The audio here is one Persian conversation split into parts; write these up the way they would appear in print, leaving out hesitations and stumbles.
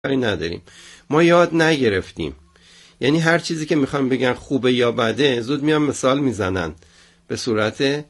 کاری نداریم. ما یاد نگرفتیم. یعنی هر چیزی که میخوام بگن خوبه یا بده زود میان مثال میزنن، به صورت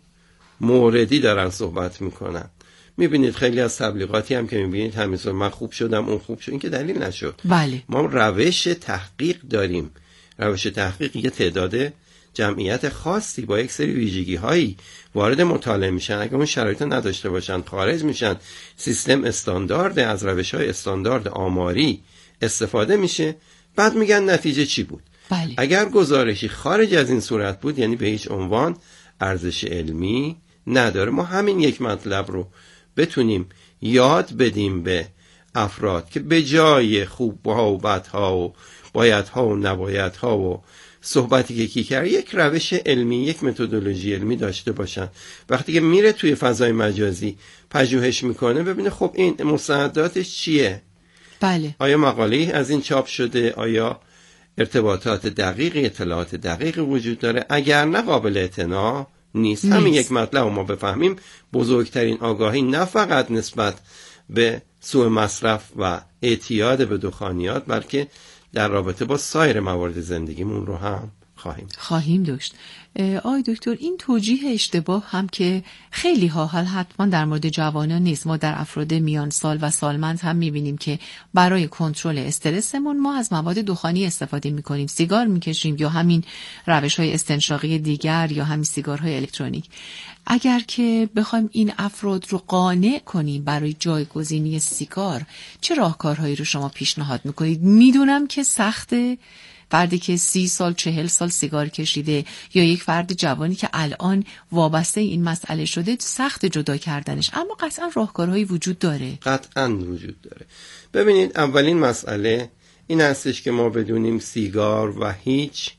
موردی دارن صحبت میکنن. میبینید خیلی از تبلیغاتی هم که میبینید همینطور من خوب شدم اون خوب شد، این که دلیل نشد. بله. ما روش تحقیق داریم. روش تحقیق یه تعداد جمعیت خاصی با یک سری ویژگی هایی وارد مطالعه میشن. اگه اون شرایط نداشته باشن خارج میشن. سیستم استاندارد، از روش های استاندارد آماری استفاده میشه، بعد میگن نتیجه چی بود. بله. اگر گزارشی خارج از این صورت بود یعنی به هیچ عنوان ارزش علمی نداره. ما همین یک مطلب رو بتونیم یاد بدیم به افراد که به جای خوبها و بدها و بایدها و نبایدها و صحبتی که کی کرد، یک روش علمی، یک متدولوژی علمی داشته باشن. وقتی که میره توی فضای مجازی پژوهش میکنه ببینه خب این مستنداتش چیه. بله. آیا مقاله از این چاپ شده؟ آیا ارتباطات دقیقی، اطلاعات دقیقی وجود داره؟ اگر نه قابل اعتنا نیست. همین یک مطلب ما بفهمیم بزرگترین آگاهی نه فقط نسبت به سوء مصرف و اعتیاد به دخانیات، بلکه در رابطه با سایر موارد زندگیمون رو هم خواهیم داشت. آقای دکتر، این توجیه اشتباه هم که خیلی ها، حتما در مورد جوانان نیست، ما در افراد میان سال و سالمند هم میبینیم که برای کنترل استرسمون ما از مواد دخانی استفاده میکنیم، سیگار میکشیم یا همین روش‌های استنشاقی دیگر یا همین سیگارهای الکترونیک. اگر که بخوایم این افراد رو قانع کنیم برای جایگزینی سیگار، چه راهکارهایی رو شما پیشنهاد میکنید؟ میدونم که سخته، فردی که 30 سال 40 سال سیگار کشیده یا یک فرد جوانی که الان وابسته این مسئله شده، سخت جدا کردنش، اما قطعا راهکارهایی وجود داره. قطعا وجود داره. ببینید، اولین مسئله این هستش که ما بدونیم سیگار و هیچ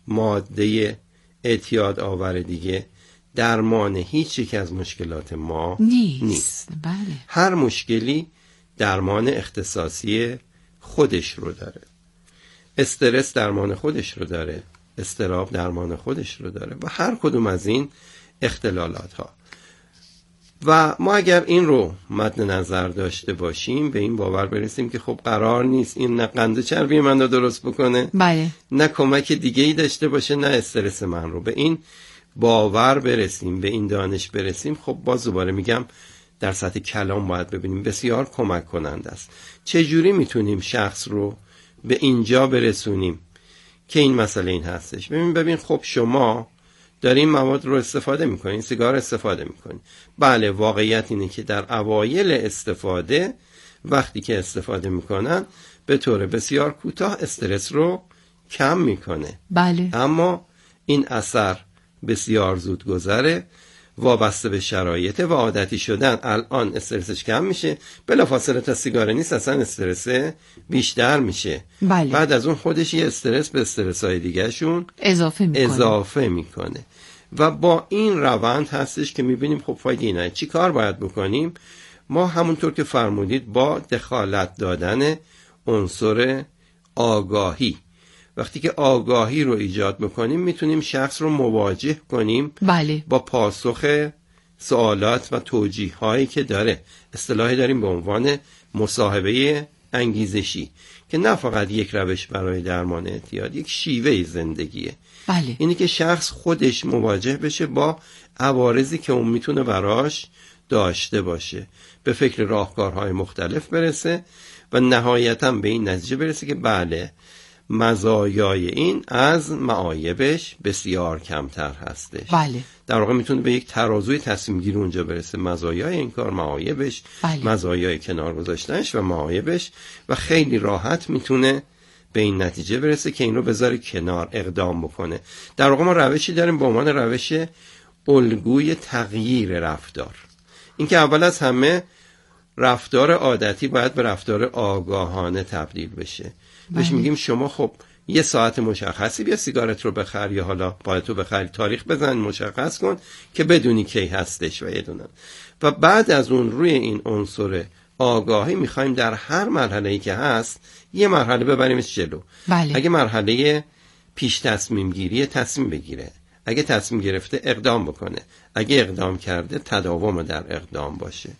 ماده اعتیاد آور دیگه درمان هیچ یک از مشکلات ما نیست. بله. هر مشکلی درمان اختصاصی خودش رو داره. استرس درمان خودش رو داره، اضطراب درمان خودش رو داره و هر کدوم از این اختلالات ها. و ما اگر این رو مد نظر داشته باشیم به این باور برسیم که خب قرار نیست این نه قند چربی من رو درست بکنه، بله، نه کمک دیگه ای داشته باشه، نه استرس من رو، به این باور برسیم، به این دانش برسیم، خب باز دوباره میگم در سطح کلام باید ببینیم بسیار کمک کننده است. چجوری میتونیم شخص رو به اینجا برسونیم که این مسئله این هستش. ببین خب شما دارین مواد رو استفاده میکنین، سیگار استفاده میکنین. بله، واقعیت اینه که در اوایل استفاده وقتی که استفاده میکنن به طور بسیار کوتاه استرس رو کم میکنه. بله. اما این اثر بسیار زود گذره، وابسته به شرایط و عادتی شدن. الان استرسش کم میشه، بلافاصله تا سیگار نیست اصلا استرس بیشتر میشه. بله. بعد از اون خودش یه استرس به استرس‌های دیگه‌شون اضافه میکنه و با این روند هستش که میبینیم خب فایده اینه. چی کار باید بکنیم؟ ما همونطور که فرمودید با دخالت دادن عنصر آگاهی، وقتی که آگاهی رو ایجاد بکنیم میتونیم شخص رو مواجه کنیم بله. با پاسخ سوالات و توجیه هایی که داره. اصطلاحی داریم به عنوان مصاحبه انگیزشی که نه فقط یک روش برای درمان اعتیاد، یک شیوه زندگیه. بله. اینی که شخص خودش مواجه بشه با عوارضی که اون میتونه براش داشته باشه، به فکر راهکارهای مختلف برسه و نهایتاً به این نتیجه برسه که بله، مزایای این از معایبش بسیار کمتر هستش. بله. در واقع میتونه به یک ترازوی تصمیم گیری اونجا برسه، مزایای این کار، معایبش، بله. مزایای کنار گذاشتنش و معایبش، و خیلی راحت میتونه به این نتیجه برسه که این رو بذاره کنار، اقدام بکنه. در واقع ما روشی داریم به عنوان روش الگوی تغییر رفتار. این که اول از همه رفتار عادتی باید به رفتار آگاهانه تبدیل بشه. بهش میگیم شما خب یه ساعت مشخصی بیا سیگارت رو بخر، یا حالا پایتو بخر، تاریخ بزن، مشخص کن که بدونی کی هستش و یه دونه. و بعد از اون روی این عنصر آگاهی میخوایم در هر مرحله‌ای که هست یه مرحله ببریمش جلو. بله. اگه مرحله پیش تصمیم گیری، تصمیم بگیره. اگه تصمیم گرفته اقدام بکنه. اگه اقدام کرده تداوم در اقدام باشه.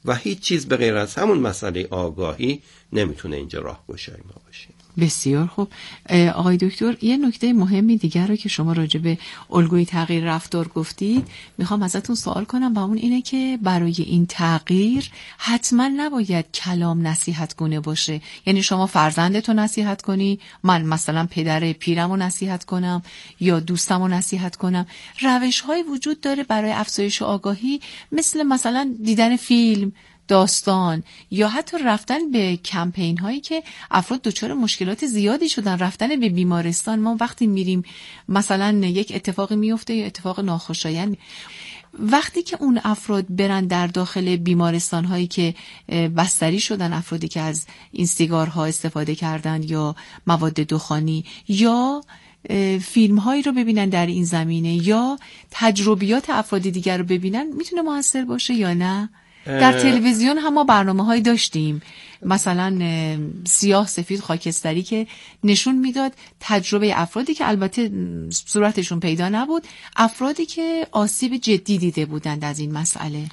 و هیچ چیز به غیر از همون مسئله آگاهی نمیتونه اینجا راهگشای ما باشه. بسیار خوب. آقای دکتر، یه نکته مهمی دیگر رو که شما راجع به الگوی تغییر رفتار گفتید میخوام ازتون سوال کنم و اون اینه که برای این تغییر حتما نباید کلام نصیحت گونه باشه. یعنی شما فرزندتو نصیحت کنی، من مثلا پدر پیرمو نصیحت کنم یا دوستمو نصیحت کنم. روش‌های وجود داره برای افزایش آگاهی، مثلا دیدن فیلم، داستان، یا حتی رفتن به کمپین هایی که افراد دچار مشکلات زیادی شدن، رفتن به بیمارستان. ما وقتی میریم مثلا یک اتفاقی میفته یا اتفاق ناخوشایند، وقتی که اون افراد برن در داخل بیمارستان هایی که بستری شدن، افرادی که از این سیگارها استفاده کردن یا مواد دخانی، یا فیلم هایی رو ببینن در این زمینه یا تجربیات افراد دیگر رو ببینن، میتونه موثر باشه یا نه؟ در تلویزیون هم ما برنامه‌هایی داشتیم، مثلا سیاه سفید خاکستری، که نشون میداد تجربه افرادی که البته صورتشون پیدا نبود، افرادی که آسیب جدی دیده بودند از این مسئله.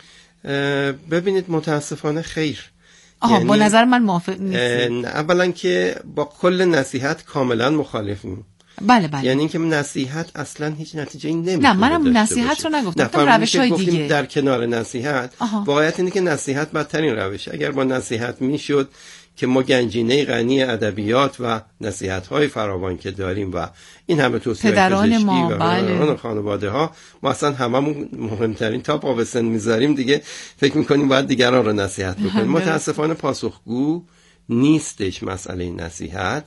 ببینید متاسفانه خیر. یعنی با نظر من موافق نیستم. اولا که با کل نصیحت کاملا مخالفیم. بله. یعنی اینکه نصیحت اصلا هیچ نتیجه‌ای نمیتونه. نه، منم نصیحت رو نگفتم، روش‌های دیگه. در کنار نصیحت واقعیت اینه که نصیحت بدترین روشه. اگر با نصیحت میشد که ما گنجینه غنی ادبیات و نصیحت‌های فراوان که داریم و این همه توصیه‌های پدران پزشکی ما، و پدران خانواده‌ها، ما اصلا هممون مهمترین تا پا به سن میذاریم دیگه، فکر می‌کنیم باید دیگران رو نصیحت بکنیم. متأسفانه پاسخگو نیستش مسئله نصیحت.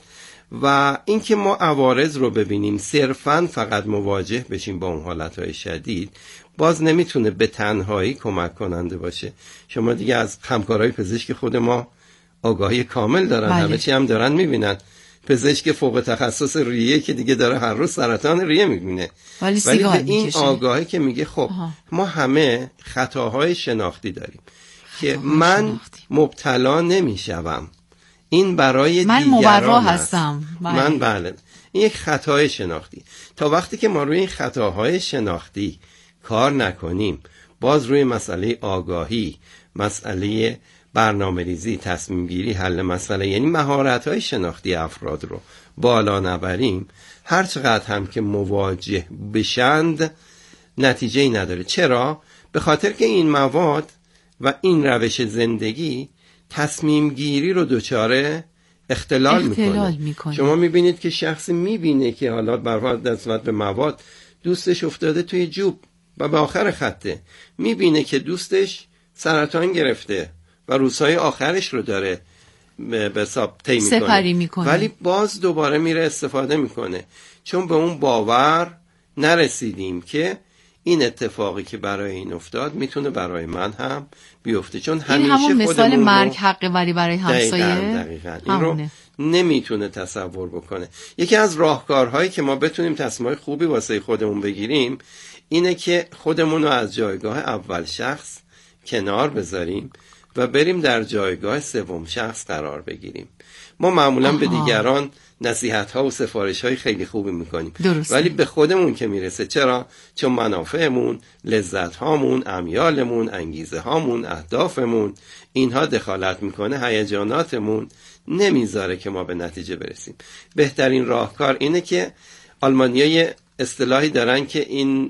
و اینکه ما عوارض رو ببینیم، صرفاً فقط مواجه بشیم با اون حالتهای شدید، باز نمیتونه به تنهایی کمک کننده باشه. شما دیگه از همکارای پزشک خود ما آگاهی کامل دارن، همه چی هم دارن میبینن. پزشک فوق تخصص ریه که دیگه داره هر روز سرطان ریه میبینه، ولی به این آگاهی که میگه خب ما همه خطاهای شناختی داریم که من مبتلا نمیشوم، این برای من مبرا هستم. من بله، این یک خطای شناختی. تا وقتی که ما روی این خطاهای شناختی کار نکنیم، باز روی مسئله آگاهی، مسئله برنامه‌ریزی، تصمیم گیری، حل مسئله، یعنی مهارت‌های شناختی افراد رو بالا نبریم، هر چقدر هم که مواجه بشند نتیجه‌ای نداره. چرا؟ به خاطر که این مواد و این روش زندگی تصمیم گیری رو دچار اختلال میکنه. شما میبینید که شخصی میبینه که حالا برای نسبت به مواد دوستش افتاده توی جوب و به آخر خطه، میبینه که دوستش سرطان گرفته و روزهای آخرش رو داره به حساب طی میکنه، ولی باز دوباره میره استفاده میکنه، چون به اون باور نرسیدیم که این اتفاقی که برای این افتاد میتونه برای من هم بیفته. چون همیشه همون مثال مرگ حق وری برای همسایه دقیقاً این رو نمیتونه تصور بکنه. یکی از راهکارهایی که ما بتونیم تصمیم‌های خوبی واسه خودمون بگیریم اینه که خودمون رو از جایگاه اول شخص کنار بذاریم و بریم در جایگاه سوم شخص قرار بگیریم. ما معمولاً به دیگران نصیحت‌ها و سفارش‌های خیلی خوبی می‌کنیم، ولی به خودمون که میرسه، چرا؟ چون منافعمون، لذت‌هامون، امیالمون، انگیزه‌هامون، اهدافمون، اینها دخالت میکنه، هیجاناتمون نمیذاره که ما به نتیجه برسیم. بهترین راهکار اینه که آلمانی‌ها اصطلاحی دارن که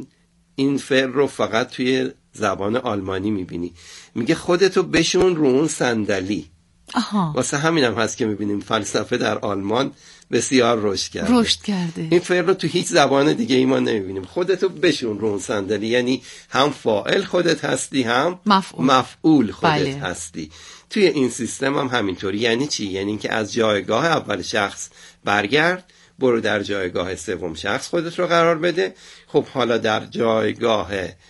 این فعل رو فقط توی زبان آلمانی می‌بینی، میگه خودتو بشون رو اون صندلی. واسه همینم هست که میبینیم فلسفه در آلمان بسیار رشد کرده. این فعل رو تو هیچ زبان دیگه ای ما نمیبینیم. خودتو بشون رو اون صندلی، یعنی هم فاعل خودت هستی، هم مفعول خودت هستی. توی این سیستم هم همینطوری. یعنی چی؟ یعنی اینکه از جایگاه اول شخص برگرد، برو در جایگاه سوم شخص خودت رو قرار بده. خب حالا در جایگاه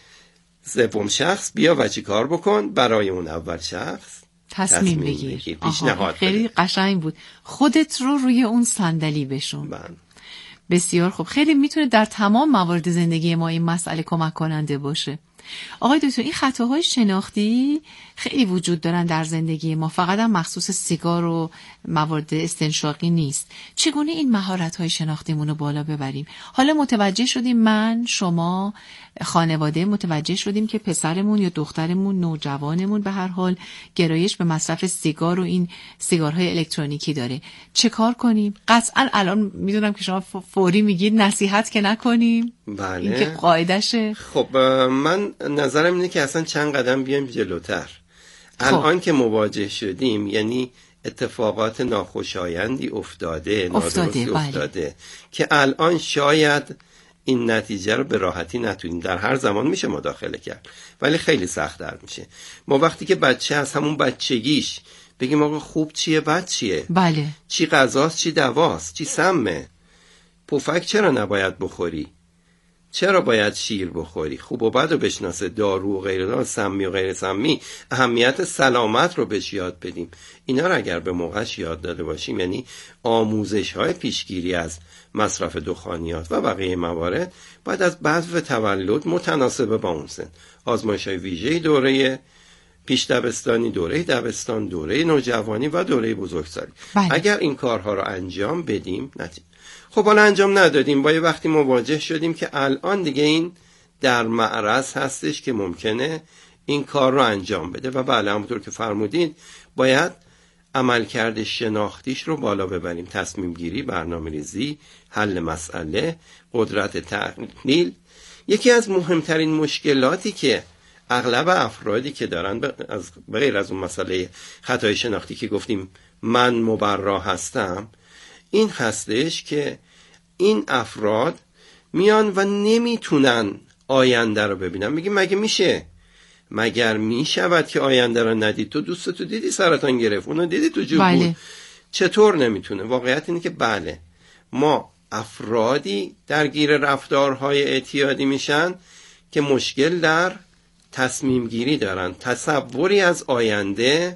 سوم شخص بیا و چی کار بکن؟ برای اون اول شخص تصمیم بگیر. خیلی قشنگ بود. خودت رو روی اون صندلی بشون. بسیار خوب. خیلی میتونه در تمام موارد زندگی ما این مسئله کمک کننده باشه. آقای دکتر، این خطاهای شناختی خیلی وجود دارن در زندگی ما، فقط هم مخصوص سیگار و موارد استنشاقی نیست. چگونه این مهارت‌های شناختیمون رو بالا ببریم؟ حالا متوجه شدیم، من، شما، خانواده متوجه شدیم که پسرمون یا دخترمون، نوجوانمون به هر حال گرایش به مصرف سیگار و این سیگارهای الکترونیکی داره. چه کار کنیم؟ قطعا الان میدونم که شما فوری میگید نصیحت که نکنیم. بله. این که قاعدشه. خب من نظرم اینه که اصلا چند قدم بیایم جلوتر. الان که مواجه شدیم، یعنی اتفاقات ناخوشایندی افتاده، نادرستی افتاده که الان شاید این نتیجه رو به راحتی نتونیم. در هر زمان میشه مداخله کرد ولی خیلی سخت‌تر میشه. ما وقتی که بچه از همون بچگیش بگیم آقا خوب چیه بد چیه، بله، چی غذاست چی دواست چی سمه، پفک چرا نباید بخوری، چرا باید شیر بخوری، خوب و بد رو بشناسه، دارو و غیر دارو، سمی و غیر سمی، اهمیت سلامت رو بهش یاد بدیم. اینا رو اگر به موقعش یاد داده باشیم، یعنی آموزش‌های پیشگیری از مصرف دخانیات و بقیه موارد، بعد از بعد تولد متناسب با اون سن، آزمایش‌های ویژه‌ای دوره پیش دبستانی، دوره دبستان، دوره نوجوانی و دوره بزرگسالی. اگر این کارها رو انجام بدیم خب حالا انجام ندادیم، با یه وقتی مواجه شدیم که الان دیگه این در معرض هستش که ممکنه این کار رو انجام بده و بله همونطور که فرمودین باید عملکرد شناختیش رو بالا ببریم. تصمیم گیری، برنامه ریزی، حل مسئله، قدرت تحلیل. یکی از مهمترین مشکلاتی که اغلب افرادی که دارن غیر از اون مسئله خطای شناختی که گفتیم من مبرا هستم، این هستش که این افراد میان و نمیتونن آینده رو ببینن. میگیم مگه میشه؟ مگر میشود که آینده رو ندید؟ تو دوستتو دیدی سرطان گرفت، اونو دیدی تو جوب بود، چطور نمیتونه؟ واقعیت اینه که بله، ما افرادی درگیر رفتارهای اعتیادی میشن که مشکل در تصمیم گیری دارن، تصوری از آینده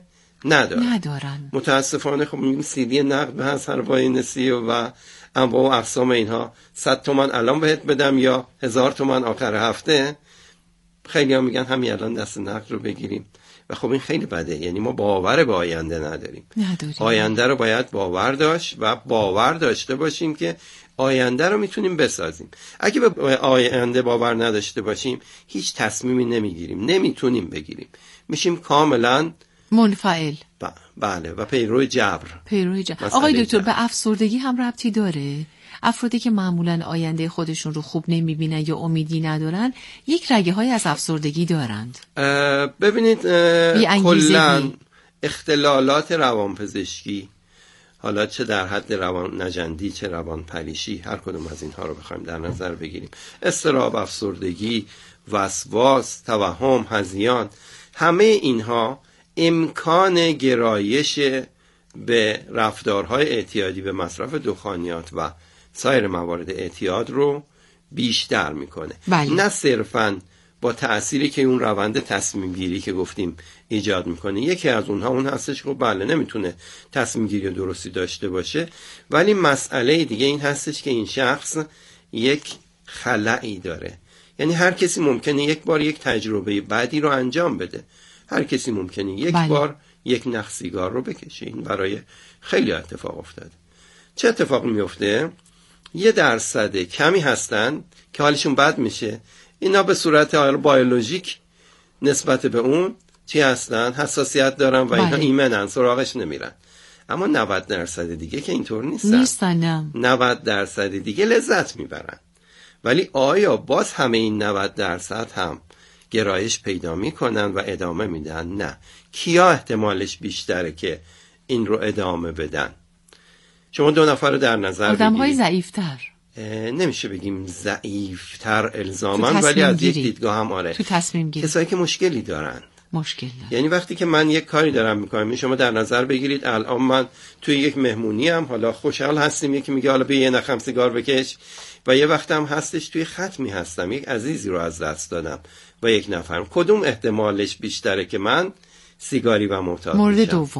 ندارن. متاسفانه خب میگیم سیدی نقد به هر واینسی و انواع و اقسام اینها، 100 تومن الان بهت بدم یا 1000 تومن آخر هفته. خیلی ها میگن همین الان دست نقد رو بگیریم و خب این خیلی بده، یعنی ما باور به آینده نداریم. آینده رو باید باور داشت و باور داشته باشیم که آینده رو میتونیم بسازیم. اگه به آینده باور نداشته باشیم هیچ تصمیمی نمیگیریم، نمیتونیم بگیریم، میشیم کاملا منفعل. بله، و پیرو جبر. آقای دکتر، به افسردگی هم ربطی داره؟ افرادی که معمولاً آینده خودشون رو خوب نمیبینن یا امیدی ندارن، یک رگه های از افسردگی دارند. ببینید کلاً اختلالات روانپزشکی، حالا چه در حد روان نجندی چه روان پریشی، هر کدوم از اینها رو بخوایم در نظر بگیریم، اضطراب، افسردگی، وسواس، توهم، هذیان، همه اینها امکان گرایش به رفتارهای اعتیادی به مصرف دخانیات و سایر موارد اعتیاد رو بیشتر میکنه. نه صرفاً با تأثیری که اون روند تصمیم گیری که گفتیم ایجاد میکنه. یکی از اونها اون هستش که بله نمیتونه تصمیم گیری درستی داشته باشه، ولی مسئله دیگه این هستش که این شخص یک خلایی داره. یعنی هر کسی ممکنه یک بار یک تجربه بعدی رو انجام بده، هر کسی ممکنه یک بار یک نخ سیگار رو بکشه. این برای خیلی اتفاق افتاده. چه اتفاقی میفته؟ 1% کمی هستن که حالشون بد میشه. اینا به صورت بیولوژیک نسبت به اون چی هستن؟ حساسیت دارن و اینا ایمنن، سراغش نمیرن. اما 90% دیگه که اینطور نیستن. 90% دیگه لذت میبرن. ولی آیا باز همه این 90% هم گرایش پیدا میکنن و ادامه میدن؟ نه. کیا احتمالش بیشتره که این رو ادامه بدن؟ شما 2 نفر رو در نظر بگیرید. آدم‌های ضعیف‌تر. نمیشه بگیم ضعیف‌تر الزاماً، ولی از یک دیدگاه هم آره. تو تصمیم گیری. کسایی که مشکلی دارن. یعنی وقتی که من یک کاری دارم میکنم، شما در نظر بگیرید الان من توی یک مهمونی ام، حالا خوشحال هستیم، یکی میگه حالا بیا یه نخم سیگار بکش، و یه وقت هم هستش توی ختمی هستم، یک عزیزی رو از دست دادم و یک نفرم. کدوم احتمالش بیشتره که من سیگاری و معتاد مورد بشم؟ دوم.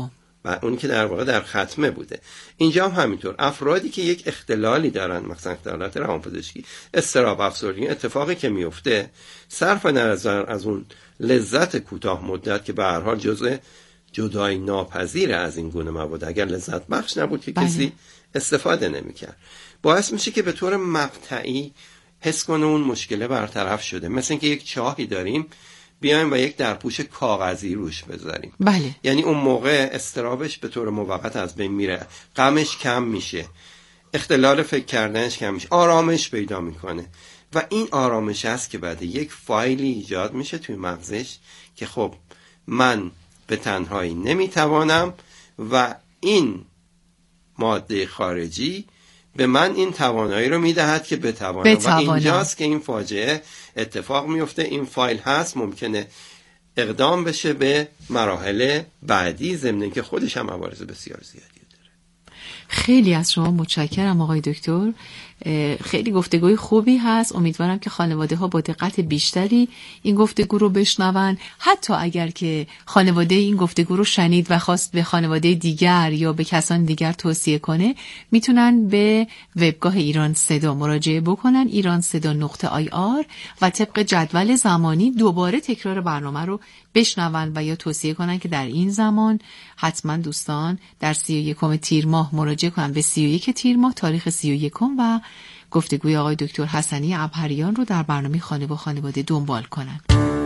و اون که در واقع در ختمه بوده. اینجا هم همینطور افرادی که یک اختلالی دارن، مثلا اختلالات روانپزشکی، اضطراب، افسردگی، اتفاقی که میفته صرف نظر از اون لذت کوتاه مدت که به هر حال جزء جدایی ناپذیر از این گونه مواد، اگر لذت بخش نبود که کسی استفاده نمی‌کرد، باعث میشه که به طور مقطعی حس کنه اون مشکل برطرف شده. مثل اینکه یک چاهی داریم بیایم و یک درپوش کاغذی روش بذاریم. بله. یعنی اون موقع استرابش به طور موقت از بین میره، غمش کم میشه، اختلال فکر کردنش کم میشه، آرامش پیدا میکنه و این آرامش هست که بعد یک فایلی ایجاد میشه توی مغزش که خب من به تنهایی نمیتوانم و این ماده خارجی به من این توانایی رو میدهد که بتوانم. و اینجاست که این فاجعه اتفاق میفته. این فایل هست، ممکنه اقدام بشه به مراحل بعدی، ضمن که خودش هم عوارض بسیار زیادی داره. خیلی از شما متشکرم آقای دکتر. خیلی گفتگوی خوبی هست. امیدوارم که خانواده ها با دقت بیشتری این گفتگو رو بشنون. حتی اگر که خانواده این گفتگو رو شنید و خواست به خانواده دیگر یا به کسان دیگر توصیه کنه، میتونن به وبگاه ایران صدا مراجعه بکنن، iranseda.ir، و طبق جدول زمانی دوباره تکرار برنامه رو بشنون و یا توصیه کنن که در این زمان حتما دوستان در 31 تیر ماه مراجعه کنن به 31 تیر ماه، تاریخ 31 و گفتگوی آقای دکتر حسنی عبهریان رو در برنامه خانه و خانواده دنبال کنن.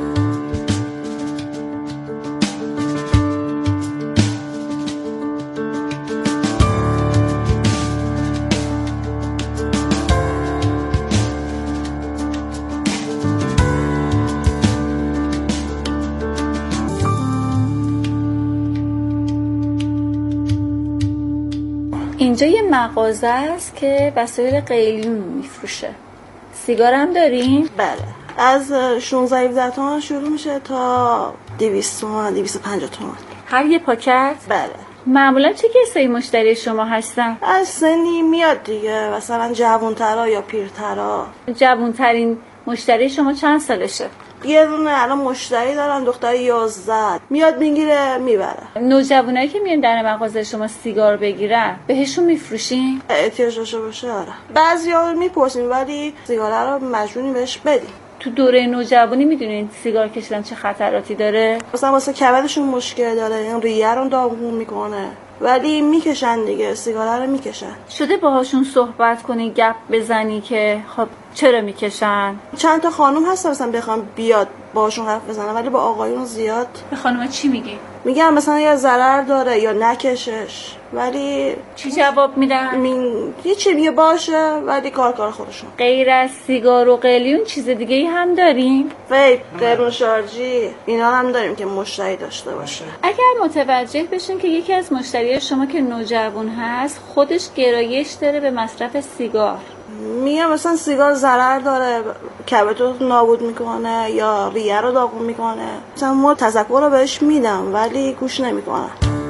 اینجا یه مغازه است که وسایل قلیون میفروشه. سیگار هم دارین؟ بله، از 16-17 تومن شروع میشه تا 200 تومن، 250 تومن هر یه پاکت؟ بله. معمولا چه کسایی مشتری شما هستن؟ از سنی میاد دیگه، مثلا جوان‌ترا یا پیرترا. جوان‌ترین مشتری شما چند سالشه؟ یه دونه الان مشتری دارن، دختر 11 میاد میگیره میبره. نوجوانایی که میان در مغازه شما سیگار بگیرن بهشون میفروشین؟ احتیاج داشته باشه آره. بعضیا میپرسیم ولی سیگار رو مجبوریم بهش بدیم. تو دوره نوجوانی میدونین سیگار کشیدن چه خطراتی داره؟ مثلا واسه کبدشون مشکل داره، این ریه رو داغون میکنه، ولی میکشن دیگه، سیگار رو میکشن. شده باهاشون صحبت کنی، گپ بزنی که خب چرا میکشن؟ چند تا خانم هست مثلا بخوام بیاد باهاشون حرف بزنم، ولی با آقایون زیاد. به خانم‌ها چی میگی؟ میگم مثلا یا ضرر داره یا نکشش، ولی چی جواب میدن؟ یه چی میگه باشه، ولی کار خودشون. غیر از سیگار و قلیون چیز دیگه ای هم داریم؟ ویپ، قرون شارژی، اینا هم داریم که مشتری داشته باشه. اگر متوجه بشین که یکی از مشتریای شما که نوجوان هست خودش گرایش داره به مصرف سیگار، میگم مثلا سیگار ضرر داره، کبدتو نابود میکنه یا ریه رو داغون میکنه، مثلا ما تذکر رو بهش میدم ولی گوش نمیکنه.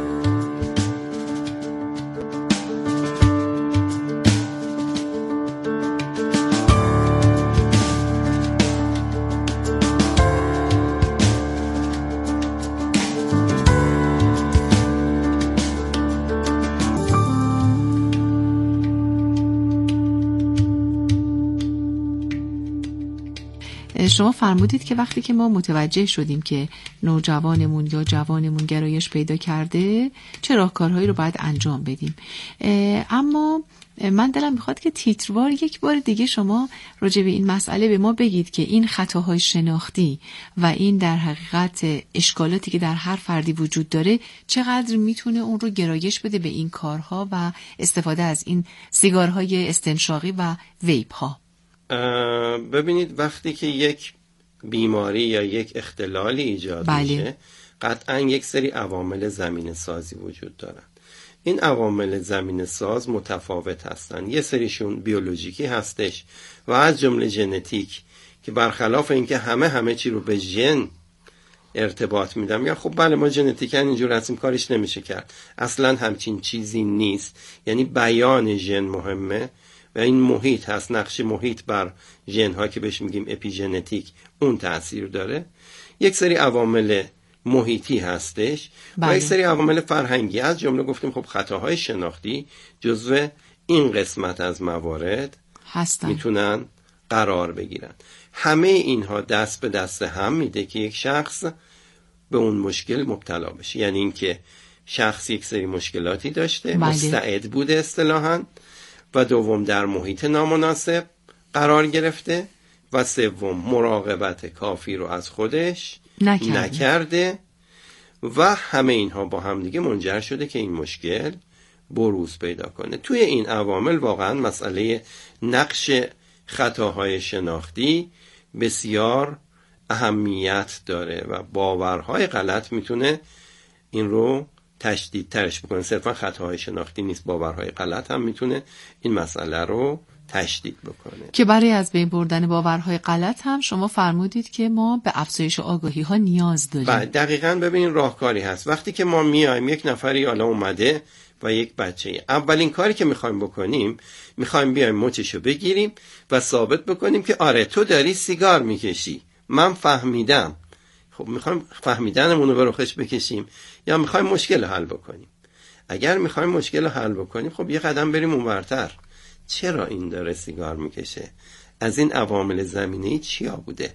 شما فرمودید که وقتی که ما متوجه شدیم که نوجوانمون یا جوانمون گرایش پیدا کرده چه راهکارهایی رو باید انجام بدیم. اما من دلم میخواد که تیتروار یک بار دیگه شما راجع به این مسئله به ما بگید که این خطاهای شناختی و این در حقیقت اشکالاتی که در هر فردی وجود داره چقدر میتونه اون رو گرایش بده به این کارها و استفاده از این سیگارهای استنشاقی و ویپ ها. ببینید وقتی که یک بیماری یا یک اختلالی ایجاد میشه قطعا یک سری عوامل زمینه سازی وجود دارن. این عوامل زمینه ساز متفاوت هستن. یه سریشون بیولوژیکی هستش و از جمله ژنتیک که برخلاف اینکه همه چی رو به ژن ارتباط میدم یا خب بله ما ژنتیکاً اینجور هستیم کارش نمیشه کرد، اصلا همچین چیزی نیست. یعنی بیان ژن مهمه و این محیط هست، نقش محیط بر ژن ها که بهش میگیم اپیژنتیک اون تأثیر داره. یک سری عوامل محیطی هستش و یک سری عوامل فرهنگی، از جمله گفتیم خب خطاهای شناختی جزو این قسمت از موارد میتونن قرار بگیرن. همه اینها دست به دست هم میده که یک شخص به اون مشکل مبتلا بشه. یعنی اینکه شخص یک سری مشکلاتی داشته، مستعد بوده اصطلاحاً، و دوم در محیط نامناسب قرار گرفته، و سوم مراقبت کافی رو از خودش نکرده و همه اینها با هم دیگه منجر شده که این مشکل بروز پیدا کنه. توی این عوامل واقعا مسئله نقش خطاهای شناختی بسیار اهمیت داره و باورهای غلط میتونه این رو تشدید ترش بکنه. صرفا خطاهای شناختی نیست، باورهای غلط هم میتونه این مسئله رو تشدید بکنه. که برای از بین بردن باورهای غلط هم شما فرمودید که ما به افزایش آگاهی ها نیاز داریم. دقیقاً. ببینید راهکاری هست. وقتی که ما میایم یک نفری حالا اومده و یک بچه، اولین کاری که میخوایم بکنیم، میخوایم بیایم مچشو بگیریم و ثابت بکنیم که آره تو داری سیگار میکشی، من فهمیدم. خب میخوایم فهمیدنمون رو به رخش بکشیم یا میخوایم مشکل حل بکنیم؟ اگر میخوایم مشکل حل بکنیم خب یه قدم بریم اونورتر. چرا این داره سیگار میکشه؟ از این عوامل زمینه‌ای چیا بوده؟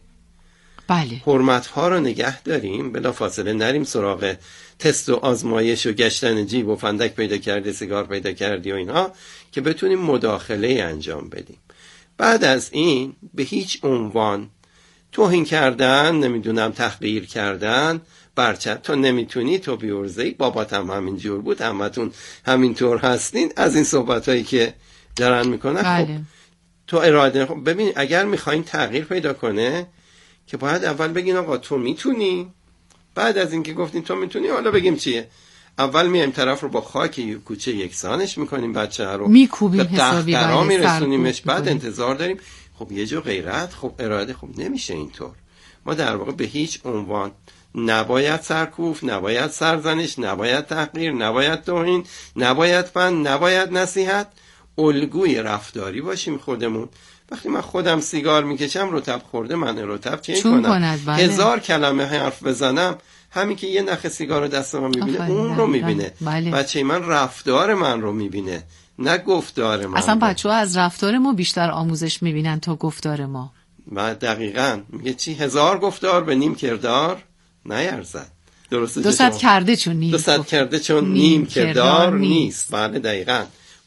بله. حرمت‌ها رو نگه داریم، بلافاصله نریم سراغ تست و آزمایش و گشتن جیب و فندک پیدا کرده، سیگار پیدا کردی و اینها، که بتونیم مداخله انجام بدیم. بعد از این به هیچ عنوان توهین کردن، نمیدونم تحقیر کردن، برچه تو نمیتونی، تو بیورزهی، بابات هم همینجور بود، همتون همینطور هستین، از این صحبتایی که دارن میکنن. بله. خب تو اراده، خب ببین اگر میخواین تغییر پیدا کنه که باید اول بگین آقا تو میتونی. بعد از اینکه گفتین تو میتونی، حالا بگیم چیه. اول میایم طرف رو با خاک کوچه یکسانش میکنیم، بچه رو میکوبیم، حسابی میرسونیمش، بعد انتظار داریم. خب یه جو غیرت، خب اراده، خب نمیشه اینطور. ما در واقع به هیچ عنوان نباید سرکوف، نباید سرزنش، نباید تحقیر، نباید توهین، نباید فن، نباید نصیحت. الگوی رفتاری باشیم خودمون. وقتی من خودم سیگار میکشم، رطب خورده، من رطب چه کنم؟ بله. 1000 کلمه حرف بزنم، همین که یه نخ سیگار رو دست من میبینه اون رو میبینه. بله. بچه من رفتار من رو میبینه، نه گفتار من. اصلا بچه ها از رفتار ما بیشتر آموزش میبینن تا گفتار ما. دقیقاً. میگه چی؟ 1000 گفتار به نیم کردار نیرزد. درسته؟ 200 کرده چون نیست. 200 کرده چون نیم کردار نیست. بله دقیقاً.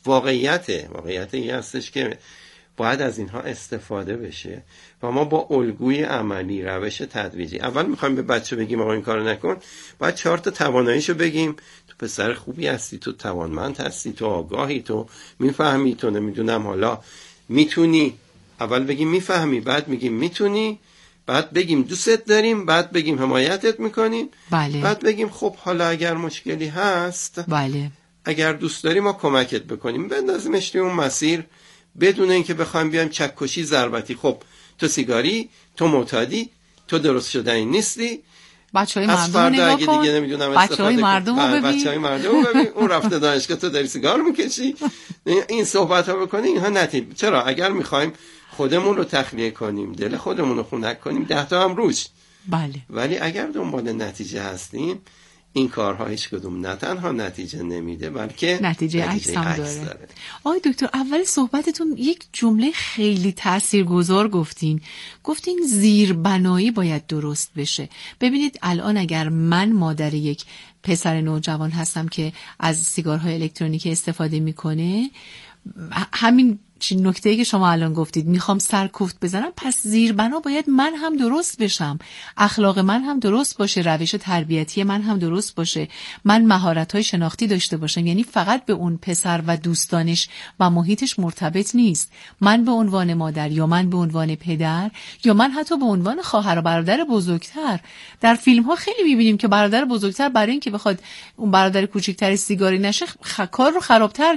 واقعیتی هستش که باید از اینها استفاده بشه و ما با الگوی عملی، روش تدریجی، اول میخوایم به بچه بگیم آقا این کارو نکن، باید 4 تا تواناییشو بگیم. تو پسر خوبی هستی، تو توانمند هستی، تو آگاهی، تو میفهمی، تو نمیدونم حالا میتونی. اول بگیم میفهمی، بعد میگیم میتونی، بعد بگیم دوستت داریم، بعد بگیم حمایتت میکنیم. بله. بعد بگیم خب حالا اگر مشکلی هست، بله، اگر دوست داری ما کمکت بکنیم، بندازیمش توی اون مسیر بدون اینکه بخوایم بیایم چکشی ضربتی. خب تو سیگاری، تو معتادی، تو درست شدنی نیستی. بچهای مردم نگاه کن، بچهای مردم رو ببین، اون رفته دانشگاه، تو داری سیگار میکشی. این صحبت ها بکنی، اینها نتیجه. چرا؟ اگر میخوایم خودمون رو تخلیه کنیم، دل خودمون رو خنک کنیم، 10 تا هم روش. بله. ولی اگر دنبال نتیجه هستیم، این کارها هیچ کدوم نه تنها نتیجه نمیده، بلکه نتیجه عکس هم داره. آقای دکتر، اول صحبتتون یک جمله خیلی تاثیرگذار گفتین زیربنایی باید درست بشه. ببینید الان اگر من مادر یک پسر نوجوان هستم که از سیگارهای الکترونیکی استفاده میکنه، همین نکته‌ای که شما الان گفتید، میخوام سرکوفت بزنم، پس زیربنا باید من هم درست بشم، اخلاق من هم درست باشه، روش تربیتی من هم درست باشه، من مهارت‌های شناختی داشته باشم. یعنی فقط به اون پسر و دوستانش و محیطش مرتبط نیست. من به عنوان مادر، یا من به عنوان پدر، یا من حتی به عنوان خواهر و برادر بزرگتر. در فیلم‌ها خیلی می‌بینیم که برادر بزرگتر برای اینکه بخواد اون برادر کوچیک‌تر سیگاری نشه، کار رو خرابتر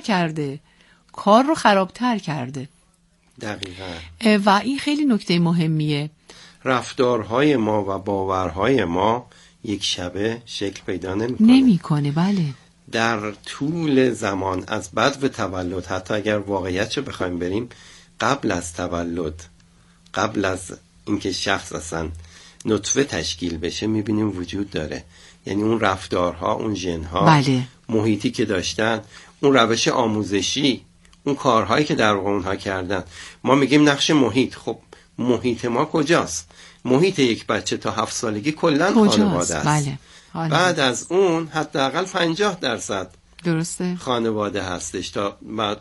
کرده. دقیقاً. و این خیلی نکته مهمیه. رفتارهای ما و باورهای ما یک شبه شکل پیدا نمیکنه. بله. در طول زمان، از بعد به تولد، حتی اگر واقعیتشو بخوایم بریم، قبل از تولد، قبل از اینکه شخص اصلا نطفه تشکیل بشه میبینیم وجود داره. یعنی اون رفتارها، اون ژن‌ها، بله. محیطی که داشتن، اون روش آموزشی، اون کارهایی که در واقع اونها کردن. ما میگیم نقش محیط. خب محیط ما کجاست؟ محیط یک بچه تا 7 سالگی کلاً خانواده است. بله. بعد از اون حداقل 50% درسته خانواده هستش تا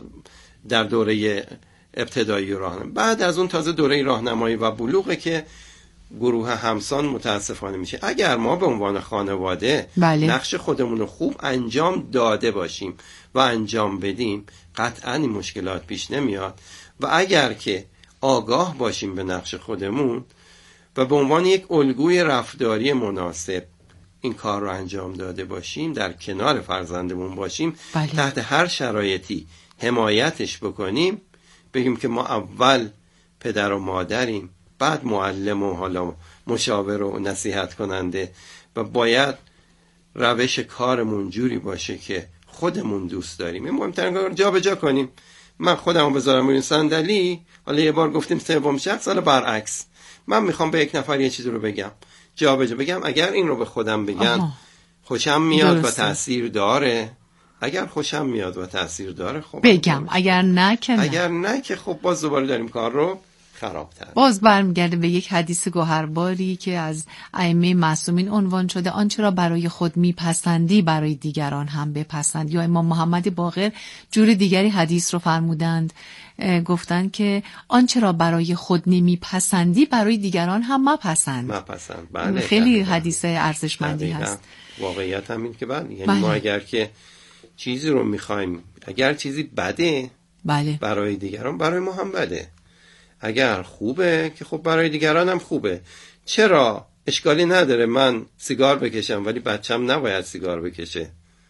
در دوره ابتدایی راهنمایی. بعد از اون تازه دوره راهنمایی و بلوغه که گروه همسان متاسفانه میشه. اگر ما به عنوان خانواده بله. نقش خودمون رو خوب انجام داده باشیم و انجام بدیم، قطعاً این مشکلات پیش نمیاد. و اگر که آگاه باشیم به نقش خودمون و به عنوان یک الگوی رفتاری مناسب این کار رو انجام داده باشیم، در کنار فرزندمون باشیم، بله. تحت هر شرایطی حمایتش بکنیم، بگیم که ما اول پدر و مادریم، بعد معلم و حالا مشاور و نصیحت کننده، و باید روش کارمون جوری باشه که خودمون دوست داریم. این مهمترین کار جا به جا کنیم. من خودمو بذارم روی صندلی، حالا یه بار گفتیم سوم شخص، حالا برعکس من میخوام به یک نفر یه چیزی رو بگم، جا به جا بگم. اگر این رو به خودم بگن خوشم میاد درسته. و تأثیر داره، اگر خوشم میاد و تأثیر داره خب بگم، اگر نه که نه. اگر نه که خب باز دوباره داریم کار رو خرابتر. باز برمیگرده به یک حدیث گوهرباری که از ائمه معصومین عنوان شده: آنچه را برای خود میپسندی برای دیگران هم بپسند. یا امام محمد باقر جور دیگری حدیث رو فرمودند، گفتند که آنچه را برای خود نمیپسندی برای دیگران هم مپسند. بله. خیلی حدیث ارزشمندی هست. واقعیت هم این که یعنی بله. ما اگر که چیزی رو میخوایم، اگر چیزی بده بله. برای دیگران، برای ما هم بده. اگر خوبه که خب برای دیگران هم خوبه. چرا؟ اشکالی نداره من سیگار بکشم ولی بچم نباید سیگار بکشه.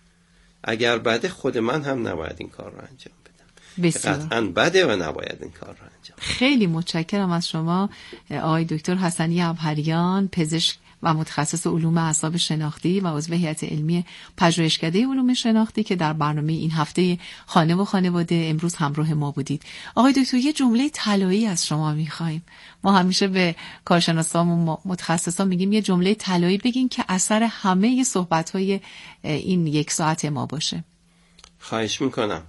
اگر بده خود من هم نباید این کار رو انجام بدم. بسیار. قطعاً بده و نباید این کار رو انجام بدم. خیلی متشکرم از شما آقای دکتر حسنی عبهریان، پزشک و متخصص علوم اعصاب شناختی و عضو هیئت علمی پژوهشکده علوم شناختی که در برنامه این هفته خانه و خانواده امروز همراه ما بودید. آقای دکتر یه جمله طلایی از شما می‌خوایم. ما همیشه به کارشناسان و متخصصان میگیم یه جمله طلایی بگین که اثر همه صحبت‌های این یک ساعت ما باشه. خواهش میکنم.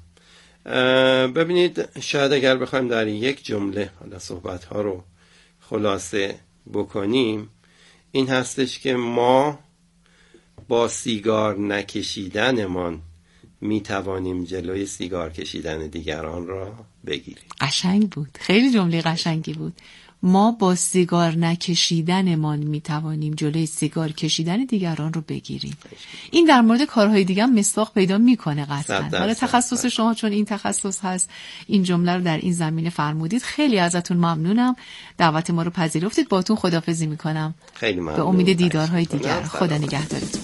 ببینید، شاید اگر بخوایم در یک جمله حالا صحبت‌ها رو خلاصه بکنیم، این هستش که ما با سیگار نکشیدنمان میتوانیم جلوی سیگار کشیدن دیگران را بگیریم. قشنگ بود، خیلی جمله قشنگی بود. ما با سیگار نکشیدنمان میتوانیم جلوی سیگار کشیدن دیگران رو بگیریم. این در مورد کارهای دیگه هم مصداق پیدا میکنه قطعا. حالا تخصص شما چون این تخصص هست، این جمله رو در این زمینه فرمودید. خیلی ازتون ممنونم، دعوت ما رو پذیرفتید. باتون خداحافظی میکنم. خیلی ممنون. به امید دیدارهای دیگر. خدا نگهدارتون.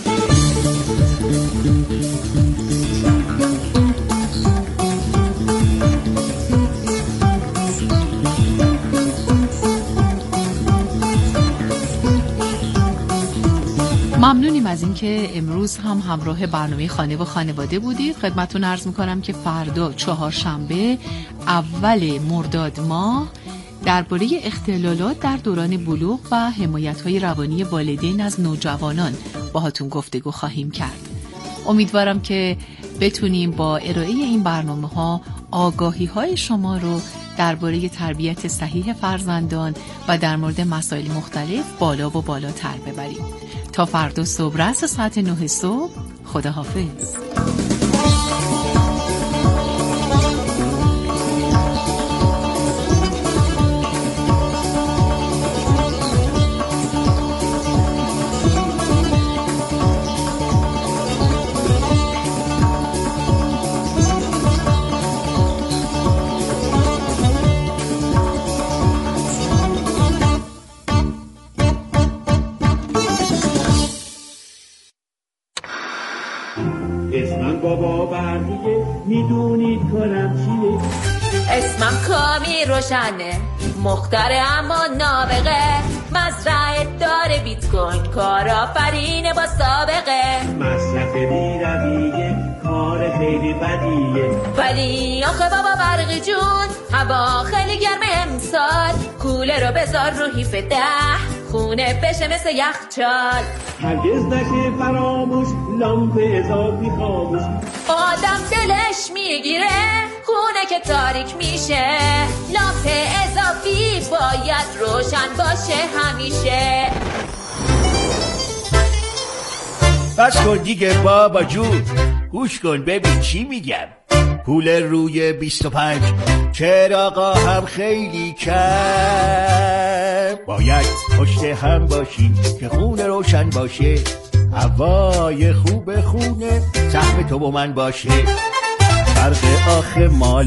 ممنونیم از اینکه امروز هم همراه برنامه خانه و خانواده بودید. خدمتتون عرض میکنم که فردا چهارشنبه اول مرداد ماه درباره اختلالات در دوران بلوغ و حمایت‌های روانی والدین از نوجوانان باهاتون گفتگو خواهیم کرد. امیدوارم که بتونیم با ارائه این برنامه‌ها آگاهی‌های شما رو درباره تربیت صحیح فرزندان و در مورد مسائل مختلف بالا و بالاتر ببریم. تا فردا صبح رس ساعت 9 صبح. خداحافظ. میدونید کنم چیه؟ اسمم کامی روشنه، مختره اما نابغه، مزرعه داره بیت کوین، کارآفرینه با سابقه، مصرف بی رویه، کار خیلی بدیه، ولی آخه بابا برقی جون هوا خیلی گرمه امسال، کوله رو بذار رو هیف 10 خونه بشه مثل یخچال. هرگز نشه فراموش لامپ اضافی خاموش. آدم دلش میگیره خونه که تاریک میشه، لامپ اضافی باید روشن باشه همیشه. بس کن دیگه بابا جون، گوش کن ببین چی میگم. کولر روی 25 چراغا هم خیلی کم، باید پشت هم باشیم که خونه روشن باشه، هوای خوب خونه سهم تو و من باشه. فرق آخه مال